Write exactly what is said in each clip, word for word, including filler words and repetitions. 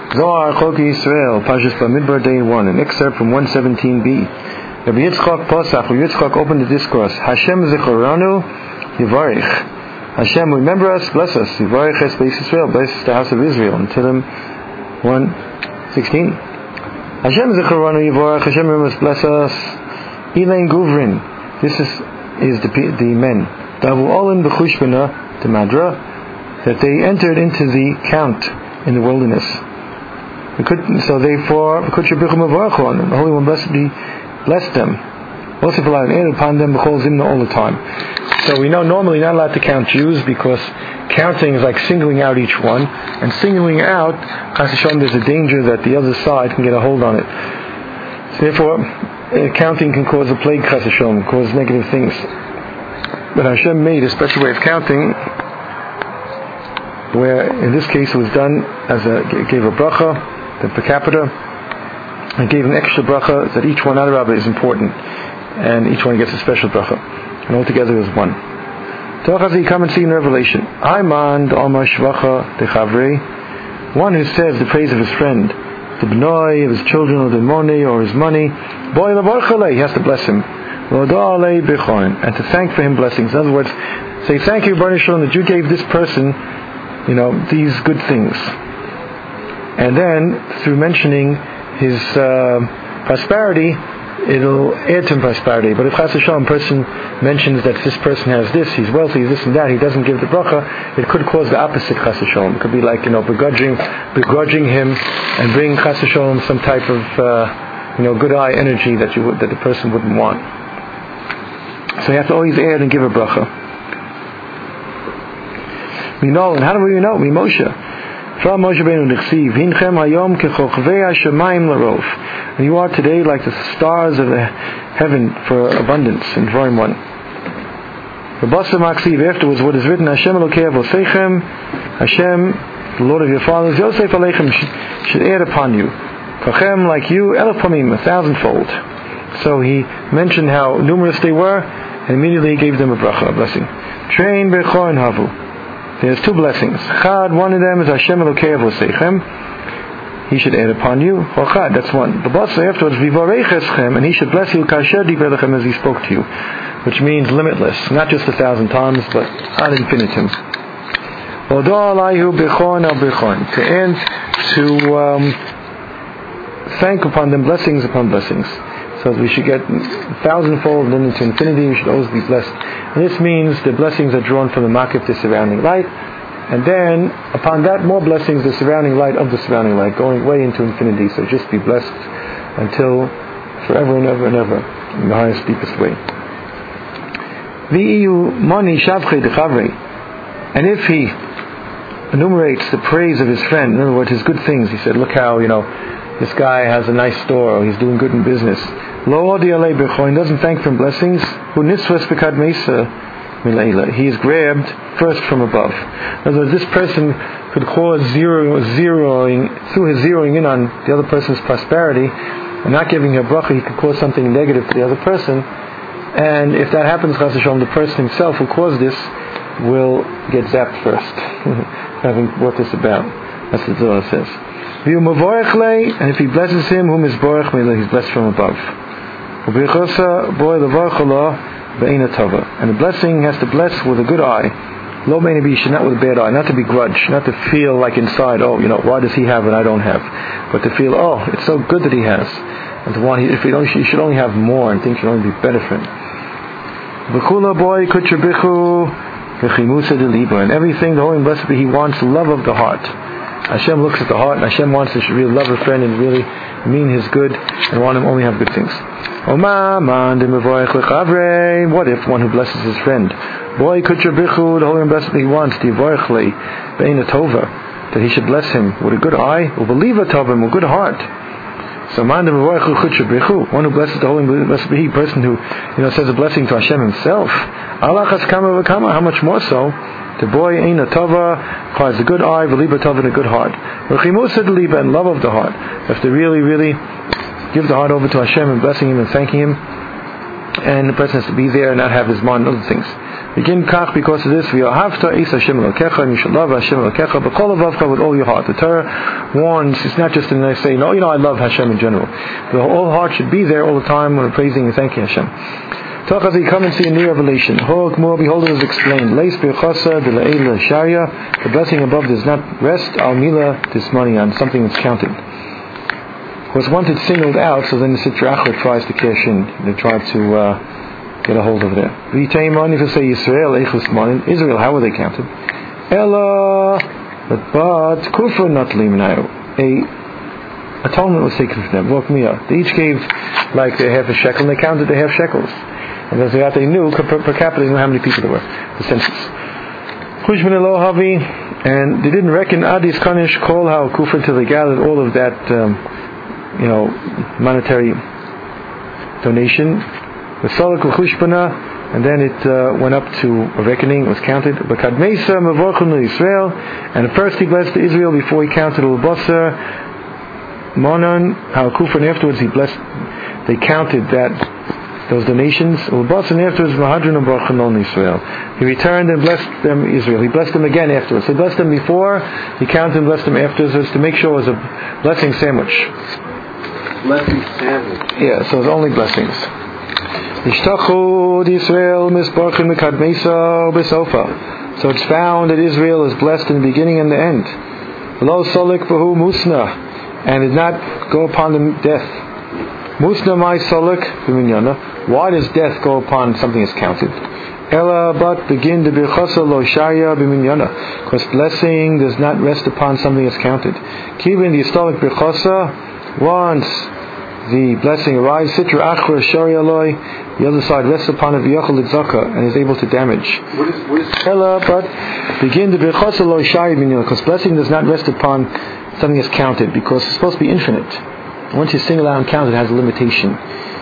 Zohar Choki Yisrael, Parshas Bamidbar, Day one, an excerpt from one seventeen b. Rabbi Yitzchak Posach, Rabbi Yitzchak opened the discourse. Hashem Zechoranu Yivarich. Hashem, remember us, bless us. Yivarich es Beis Yisrael, bless the house of Israel. In Tehillim one sixteen. Hashem Zechoranu Yivarich. Hashem, remember us, bless us. Elaine Guvrin. This is is the the men. Davu Olin B'chushbana, the Madra, that they entered into the count in the wilderness. So therefore, the Holy One blessed be, blessed them. Also upon them all the time. So we know normally you're not allowed to count Jews because counting is like singling out each one, and singling out, there's a danger that the other side can get a hold on it. So therefore, uh, counting can cause a plague, cause negative things. But Hashem made a special way of counting, where in this case it was done as a gave a bracha, the per capita, and gave an extra bracha that each one out of is important, and each one gets a special bracha, and altogether is one. You come and see in Revelation, one who says the praise of his friend, the bnoi, of his children, or the money, or his money, he has to bless him, and to thank for him blessings. In other words, say thank you, Baruch Shalom, that you gave this person, you know, these good things. And then, through mentioning his uh, prosperity, it'll add to him prosperity. But if Chas V'Shalom, a person mentions that this person has this, he's wealthy, this and that, he doesn't give the bracha, it could cause the opposite Chas V'Shalom. It could be like, you know, begrudging, begrudging him and bring Chas V'Shalom some type of, uh, you know, good eye energy that you would, that the person wouldn't want. So you have to always add and give a bracha. We know, and how do we know? We Moshe. From Moshe Rabbeinu Nechsiv, Hinchem Hayom Kechochvei Hashemayim Larov. And you are today like the stars of the heaven for abundance in Dvarim one. Rabasa Maksiv, afterwards what is written, Hashem Elokei Avosechem, Hashem, the Lord of your fathers, Yosef Aleichem, should add upon you. Kachem, like you, Elef Pamim, a thousandfold. So he mentioned how numerous they were, and immediately he gave them a bracha, a blessing. Train Bechoin Havu. There's two blessings. Chad, one of them is Hashem Elokei Avosechem. He should add upon you. Or Chad, that's one. The boss afterwards, Vivarech Eschem, and he should bless you Kasher Diber Lechem, as he spoke to you, which means limitless, not just a thousand times, but ad infinitum. Odo Alayhu Bechon Al Bechon, to end to um, thank upon them blessings upon blessings. So we should get thousandfold and then into infinity. We should always be blessed. And this means the blessings are drawn from the makif, the surrounding light, and then upon that more blessings, the surrounding light of the surrounding light, going way into infinity. So just be blessed until forever and ever and ever in the highest, deepest way. And if he enumerates the praise of his friend, in other words, his good things, he said, look how, you know, this guy has a nice store, or he's doing good in business. Lo odi alei bechoin, doesn't thank for blessings. Hu nisvas bekad meisa mileila. He is grabbed first from above. In other words, this person could cause zero, zeroing, through his zeroing in on the other person's prosperity, and not giving her bracha, he could cause something negative to the other person. And if that happens, Chas V'Shalom, the person himself who caused this will get zapped first, having brought this about. That's what the Zohar says. And if he blesses him, whom is borech, he's blessed from above. And the blessing has to bless with a good eye. Lo meinabi, not with a bad eye, not to begrudge, not to feel like inside, oh, you know, why does he have and I don't have? But to feel, oh, it's so good that he has. And to want, if you don't, you should only have more, and things should only be better for him. And everything, the Holy and Blessed be, he wants the love of the heart. Hashem looks at the heart, and Hashem wants to really love a friend and really mean his good and want him only have good things. What if one who blesses his friend? Boy, the Holy and Blessed he wants that he should bless him with a good eye, with a good heart. So one who blesses the Holy and Blessed be, a person who, you know, says a blessing to Hashem himself. How much more so? The boy ain't a tova, has a good eye, v'liba tova, and a good heart. And love of the heart. Have to really, really give the heart over to Hashem and blessing him and thanking him. And the person has to be there and not have his mind on other things. Begin kach because of this. V'yohavta es Hashem Elokecha, and you shall love Hashem Elokecha b'kol levavcha, with all your heart. The Torah warns. It's not just a nice saying. No, you know I love Hashem in general. The whole heart should be there all the time when we're praising and thanking Hashem. As we come and see a new revelation. Behold, it is explained. The blessing above does not rest al mila this money on something that's counted. Of course, once it's singled out, so then the Sitra Achra tries to cash in. They try to uh, get a hold of it there. If you say Yisrael, Israel, how were they counted? Ella, but but kufra not liminayu. A atonement was taken from them. Look me up. They each gave like a half a shekel, and they counted the half shekels. And as they knew per, per capita, they knew how many people there were. The census. And they didn't reckon Adis Kanish Kol How Kufr until they gathered all of that, um, you know, monetary donation. The Salak Chushbana, and then it uh, went up to a reckoning. It was counted. Bakadmesa Mavorchun Israel, and at first he blessed Israel before he counted Ulbasar Monan How Kufr, and afterwards he blessed. They counted that. Those donations, and afterwards, Israel. He returned and blessed them, Israel. He blessed them again afterwards. He blessed them before, he counted and blessed them afterwards to make sure it was a blessing sandwich. Blessing sandwich. Yeah, so it was only blessings. So it's found that Israel is blessed in the beginning and the end. Lo solik bahu musna, and did not go upon them death. Musna mai solik b'minyana. Why does death go upon something that's counted? Ella but begin the birchasa lo shaya b'minyana, because blessing does not rest upon something that's counted. Kivin the historic birchasa, once the blessing arrives, sitra achra shari aloi, the other side rests upon it v'yachal litzaka, and is able to damage. What is, what is Ella but begin the birchasa lo shaya b'minyana, because blessing does not rest upon something that's counted, because it's supposed to be infinite. Once you single out and count, it has a limitation.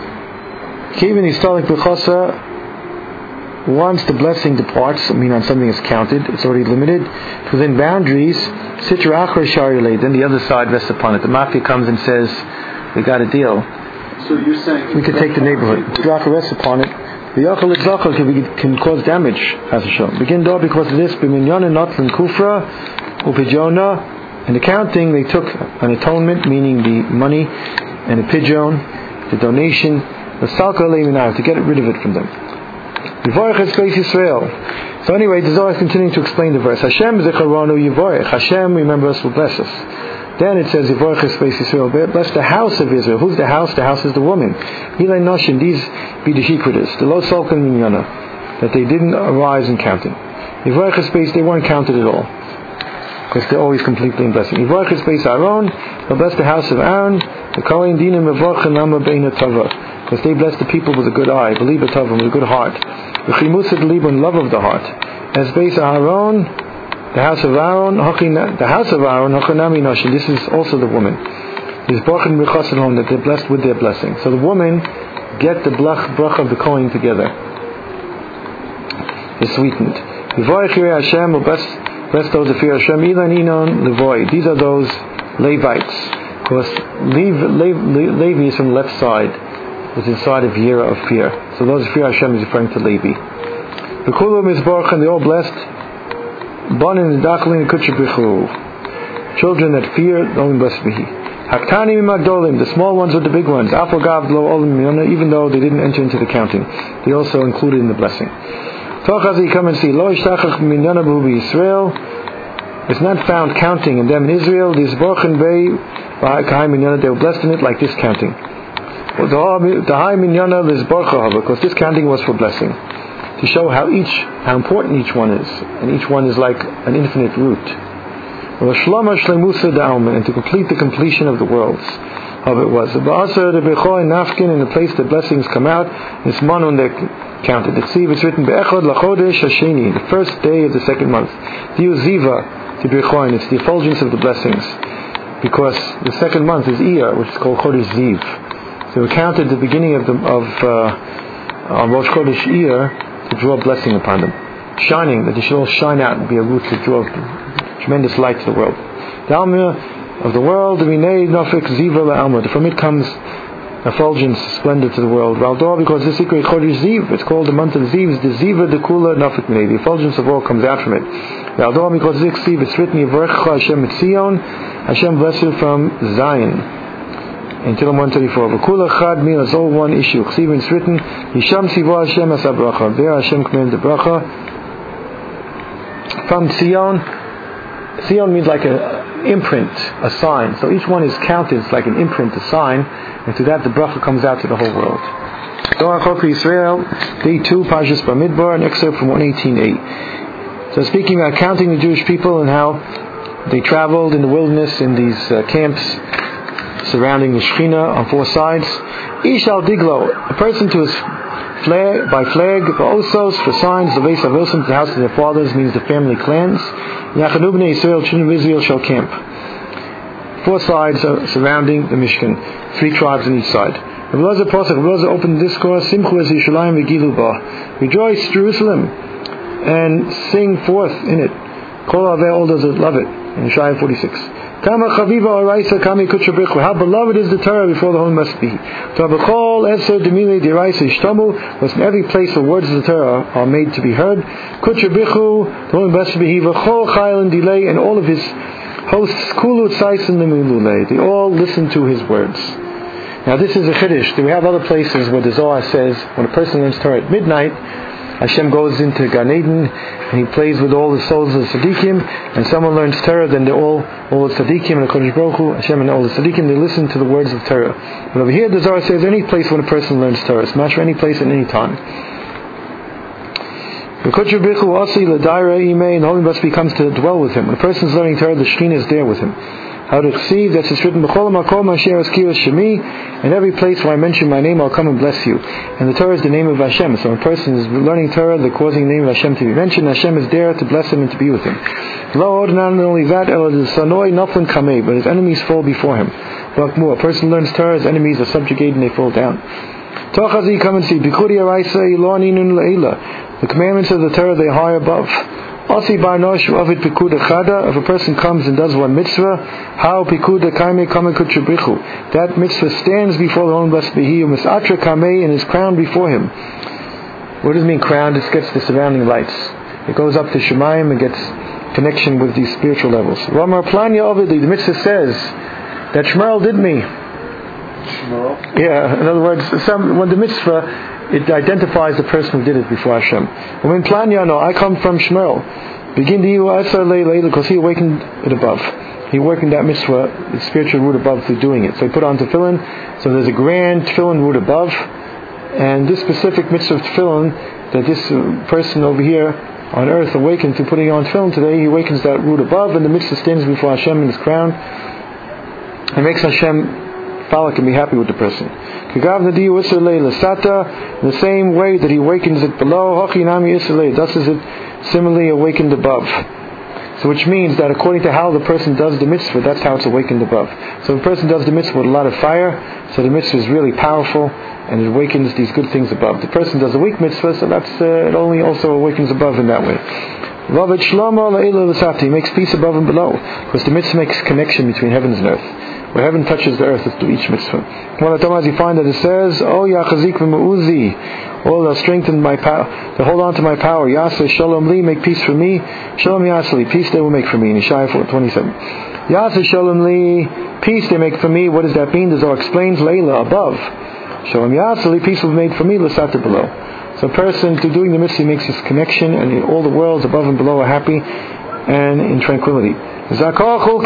Even historic b'chosa, once the blessing departs, I mean on something is counted, it's already limited. Within boundaries, sitra achra shari, then the other side rests upon it. The mafia comes and says, "We got a deal. So you're saying we can take the neighborhood." Sitra achra rests upon it. The yachal itzachal can, can cause damage, as a show. Begin though because of this. B'minyana notlan kufra upijona. In the counting, they took an atonement, meaning the money, and a pidyon, the donation, the salka leiminav, to get rid of it from them. Yivorech Esbeis Yisrael. So anyway, the Zohar is continuing to explain the verse. Hashem zecharonu yivorech. Hashem, remember us, will bless us. Then it says, Yivorech Esbeis Yisrael. Bless the house of Israel. Who's the house? The house is the woman. Hilei Noshin. These be the shikritas. The lo salka minyana. That they didn't arise in counting. Yivorech Esbeis, they weren't counted at all. Because they're always completely in blessing. Yivorech Esbeis Aaron, they'll bless the house of Aaron, the Kohen Dinim Mevorchen Nama Beina Tova, because they bless the people with a good eye, Beliba Tova, with a good heart. The Chimusat Libon, love of the heart. Esbeis Aaron, the house of Aaron, the house of Aaron, Hochanami Noshin, this is also the woman. This Borchen B'chas at home, that they're blessed with their blessing. So the woman get the blach brach of the Kohen together. It's sweetened. Yivorech Yirei Hashem will bless. Bless those that fear Hashem. Ilan Inon Levoy. These are those Levites. Because Levi, Levi, Levi is from the left side, which is the side of Yira of fear. So those that fear Hashem is referring to Levi. The Kulam is Baruch, and they're all blessed. Bonin Dachlin Kutchabichu. Children that fear, the only blessed be He. Haktani Magdolim, the small ones with the big ones. Afogav Lo Olim, even though they didn't enter into the counting, they also included in the blessing. You come and see, Lo Ishtachach Minyana B'Hu B'Yisrael. It's not found counting in them in Israel. This Borchen Bey B'Hai Minyana, they were blessed in it like this counting. The High Minyana is Borcha, because this counting was for blessing, to show how each, how important each one is, and each one is like an infinite root. And to complete the completion of the worlds. Of it was. In the place the blessings come out, it's manon they counted. The ksiv is written be'echod lachodesh hasheni, the first day of the second month. Diu ziva to bechoin, it's the effulgence of the blessings, because the second month is Iyar, which is called Chodesh Ziv. So we counted the beginning of the of uh, on Rosh Chodesh Iyar to draw blessing upon them, shining, that they should all shine out and be a root to draw tremendous light to the world. The Alma of the world, from it comes effulgence, splendor to the world. Valdor, because this secret Chodesh Ziv, it's called the month of Ziv, the Ziva de Kula Nafik Minei, the effulgence of all comes out from it. Valdor, because this Ziv, it's written, Yivarechcha Hashem Etzion, Hashem bless you from Zion. Until one thirty-four. V'kula Chad Mil, it's all one issue. Chsiv, it's written, Yisham Tzivo Hashem Asa Bracha. There Hashem commanded the Bracha. From Tzion, Tzion means like a imprint, a sign. So each one is counted, it's like an imprint, a sign, and to that the bracha comes out to the whole world. Torah Chokri Yisrael, day two, Parshas Bamidbar, an excerpt from one eighteen eight. So speaking about counting the Jewish people and how they traveled in the wilderness in these uh, camps surrounding the Shekhinah on four sides. Ish al Diglo, a person to his flag, by flag, for osos, for signs, the base of Wilson, to the house of their fathers, means the family clans. Yachanu b'nei Yisrael, children of Israel shall camp. Four sides are surrounding the Mishkan, three tribes on each side. Rabbi Posach, Rabbi opened the discourse, Simchu es Yishalayim v'gilu ba. Rejoice, Jerusalem, and sing forth in it. Kol avei, all those that love it. In Yeshaya forty-six. Kama chaviva oraisa kami kutshabrichu. How beloved is the Torah before the whole must be. Tabachol efser demile diraisa ishtamu. Was in every place the words of the Torah are made to be heard. Kutshabrichu, the whole must be. V'chol chayil and delay, and all of his hosts kulu tzais and lemulule. They all listen to his words. Now this is a chiddush. We have other places where the Zohar says when a person learns Torah at midnight, Hashem goes into Gan Eden and He plays with all the souls of the Tzaddikim, and someone learns Torah, then they all, all the Tzaddikim and the Kodesh Baruch Hu, Hashem and all the Tzaddikim, they listen to the words of Torah. But over here the Zohar says any place when a person learns Torah, it's not for any place at any time. The Kodesh Baruch Hu also the Daira Imei, and the Holy Must comes to dwell with him. When a person is learning Torah, the Shekhinah is there with him. How to receive, that's written, in every place where I mention my name, I'll come and bless you. And the Torah is the name of Hashem. So when a person is learning Torah, they're causing the name of Hashem to be mentioned. Hashem is there to bless him and to be with him. Not only that, but his enemies fall before him. A person learns Torah, his enemies are subjugated and they fall down. Come and see. The commandments of the Torah, they are high above. If a person comes and does one mitzvah, how that mitzvah stands before the Holy Blessed Behi, and is crowned before him. What does it mean crowned? It gets the surrounding lights. It goes up to Shemayim and gets connection with these spiritual levels. The mitzvah says that Shmuel did me. Shmuel? Yeah, in other words, some, when the mitzvah, it identifies the person who did it before Hashem. When Planyano, I come from Shmuel. Begin to because he awakened it above. He awakened that mitzvah, the spiritual root above, through doing it. So he put on tefillin. So there's a grand tefillin root above, and this specific mitzvah of tefillin that this person over here on earth awakened through putting on tefillin today, he awakens that root above, and the mitzvah stands before Hashem in his crown, and makes Hashem Falak and be happy with the person. In the same way that he awakens it below, thus is it similarly awakened above. So which means that according to how the person does the mitzvah, that's how it's awakened above. So if a person does the mitzvah with a lot of fire, so the mitzvah is really powerful and it awakens these good things above. The person does a weak mitzvah, so that's uh, it only also awakens above in that way. He makes peace above and below, because the mitzvah makes connection between heavens and earth. Where heaven touches the earth, it's to each mitzvah. One of the times you find that it says, "Oh Yachazik v'Meuzi, oh they'll strengthen my power, they'll hold on to my power. Yaseh Shalom Li, make peace for me. Shalom Yaseh, peace they will make for me." In Yeshaya four twenty-seven. Yaseh Shalom Li, peace they make for me. What does that mean? The Zohar explains Leila above. Shalom Yaseh, peace will be made for me. L'sata below. So a person to doing the mitzvah makes this connection, and all the worlds above and below are happy and in tranquility. Merit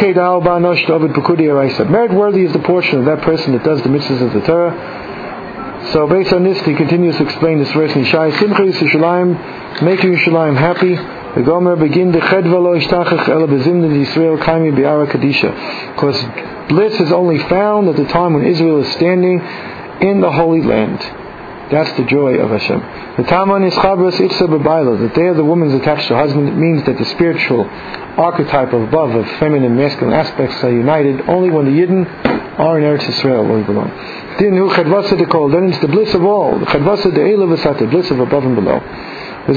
worthy is the portion of that person that does the mitzvahs of the Torah. So based on this, he continues to explain this verse in Yeshaya. Simcha Yisraelim, making Yisraelim happy. The Gomer begin the chedva lo ishtachach ela bezimnid Yisrael kaimi bi'ara kadisha. Because bliss is only found at the time when Israel is standing in the Holy Land. That's the joy of Hashem. The Taman is Chabras Itza B'Baila, that there the woman is attached to her husband. It means that the spiritual archetype of above, of feminine and masculine aspects are united only when the Yidden are in Eretz Yisrael, where we belong. Then it's the bliss of all, the Chadvasa De'ela V'Sata, bliss of above and below. At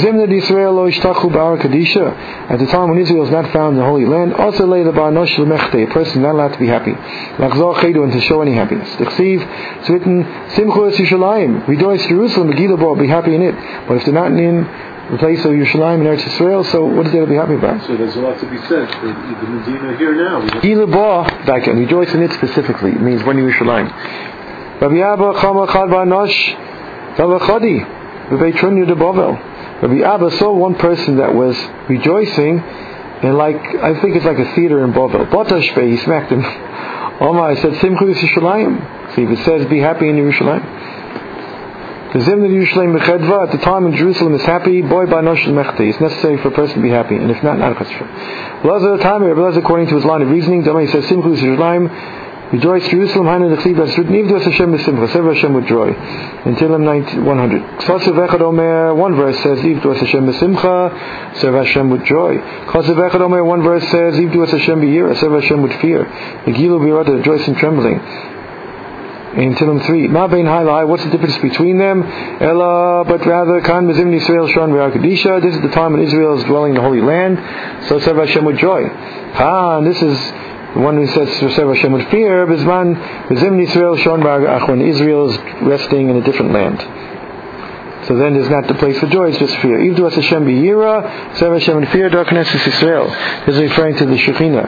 the time when Israel is not found in the Holy Land, also lay the Barnosh Lemechte, a person not allowed to be happy. And to show any happiness. It's written, Simchu es Yerushalayim, rejoice Jerusalem, Megillah, be happy in it. But if they're not in the place of Yerushalayim and Eretz Yisrael, so what is there to be happy about? So there's a lot to be said for the Medina here now. Megillah, back and rejoice in it specifically. It means when Yerushalayim. Rabbi Abba Chama Chad Barnosh Zavachadi, Rabbi Trunya de Bovel. Rabbi Abba saw one person that was rejoicing, and like I think it's like a theater in Bovel. Botashbe, he smacked him. Omar, I said, Simchu Yisraelim. See, if it says, be happy in Yerushalayim. The Zimna Yerushalayim Mechedva, at the time when Jerusalem is happy, boy by Nosh Mechti. It's necessary for a person to be happy, and if not, not Chasfer. Lazar time, Rabbi according to his line of reasoning, Dama, he says, Simchu Yisraelim. Rejoice, Jerusalem, Hainu the Chliv, that's written, Ivdu Hashem b'simcha, serve Hashem with joy. In Tehillim one hundred. Chasav Echad Omer, one verse says, Ivdu Hashem b'simcha, serve Hashem with joy. Chasav Echad Omer, one verse says, Ivdu Hashem b'yira, serve Hashem with fear. Megilu b'yirata, rejoice and trembling. In Tehillim three, Ma bein hai lai, what's the difference between them? Ella, but rather, Kan Mezim Yisrael Shon V'Hakadisha, this is the time when Israel is dwelling in the Holy Land, so serve Hashem with joy. Ha, and this is the one who says to serve Hashem with fear, Bizman, Bizim Yisrael Shon Bar when Israel is resting in a different land. So then there's not the place for joy, it's just fear. Ivdu Hashem b'yira, serve Hashem with fear, darkness is Israel. This is referring to the Shekhinah.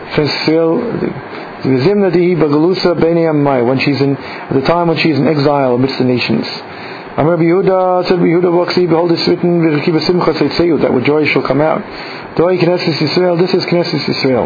Bizim Nadihi Bagalusa B'nei Amai, when she's in, at the time when she's in exile amidst the nations. Amar Yehuda said, Yehuda Vaksi, behold, it's written, V'kiva Simcha Seitzeyu, that with joy shall come out. Doi Knesset Yisrael, this is Knesset Yisrael.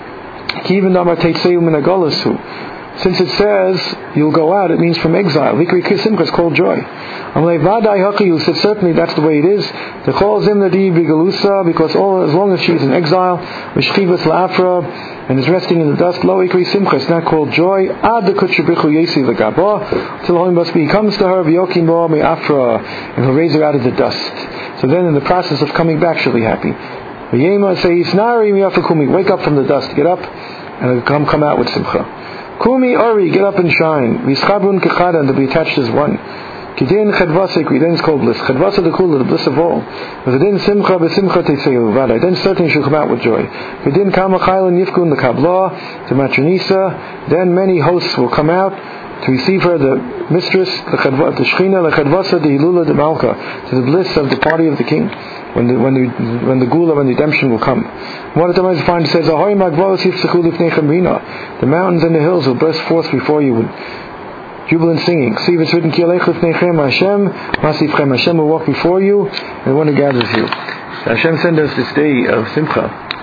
Since it says you'll go out, it means from exile. Vikri Simcha is called joy. You said certainly that's the way it is. Because all as long as she is in exile, and is resting in the dust, lo ikri simcha, it's not called joy. Ad the kutshabrichu yesi legaba, till Holy must be, he comes to her v'yokim bo me'afra, and he'll raise her out of the dust. So then, in the process of coming back, she'll be happy. V'yema says, Nari mi'afra kumi, wake up from the dust, get up, and come come out with simcha. Kumi ori, get up and shine. V'ischabrun kechada, and to be attached as one. Kidin chedvasikri, then it's called bliss. Chedvasa the kula, the bliss of all. V'din simcha b'simcha teitzeyu v'aday, then certainly she'll come out with joy. V'din kama chaylan yifkun the kabla, the matronisa, then many hosts will come out to receive her, the mistress, the chedva, the shechina, the chedvasa, the hilula, the malka, to the bliss of the party of the king, when the when the when the gula, when the redemption will come. One of the times find says, Ahoy magvos yifsechu lifnechem rina, the mountains and the hills will burst forth before you with jubilant singing. See if it's written, Ki alech lifnechem Hashem, masifchem, Hashem will walk before you, and the one who gathers you. Hashem send us this day of simcha.